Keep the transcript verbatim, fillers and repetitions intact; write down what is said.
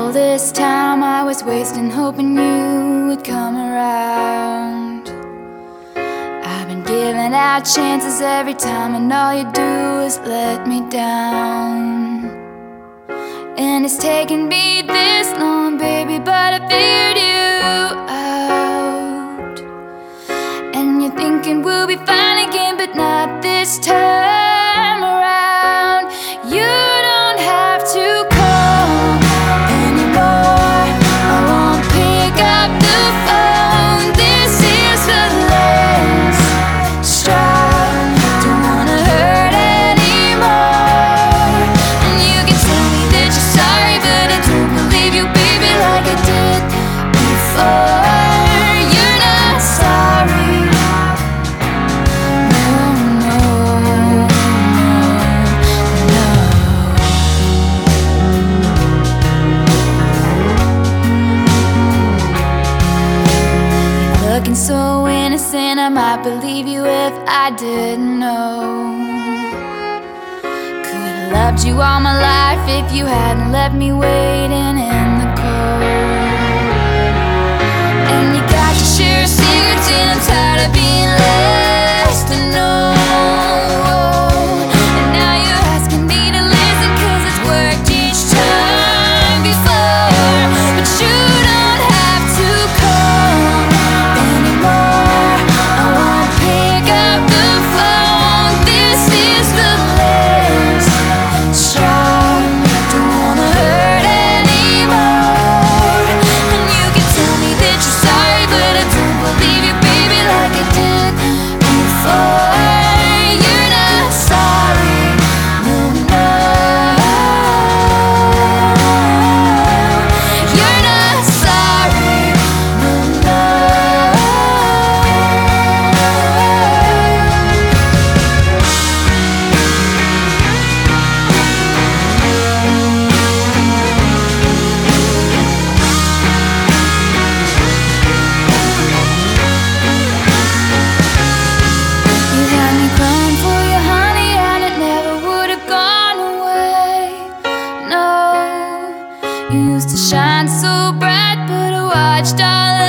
All this time I was wasting hoping you would come around. I've been giving out chances every time, and all you do is let me down. And it's taken me this long, baby, but I figured you out. And you're thinking we'll be fine again, but not this time around. You don't have to call anymore. I won't pick up the phone. This is the last straw. Don't wanna hurt anymore. And you can tell me that you're sorry, but I don't believe you, baby, like I did before. You're not sorry. No, no, no, no. You're looking so innocent, I might believe you if I didn't know. Could've loved you all my life if you hadn't left me waiting in the cold. And you got your share of secrets, and I'm tired of being last to know. And now you're asking me to listen, 'cause it's worked each time before. But you don't have to call anymore. I won't pick up the phone. This is the last straw. Don't wanna hurt anymore. And you can tell me that you're sorry, but I don't believe you, baby, like I did before. You're not sorry. No, no. You're not sorry. No, no. You had me crying for you, honey, and it never would have gone away. No, you used to shine so bright, but I watched all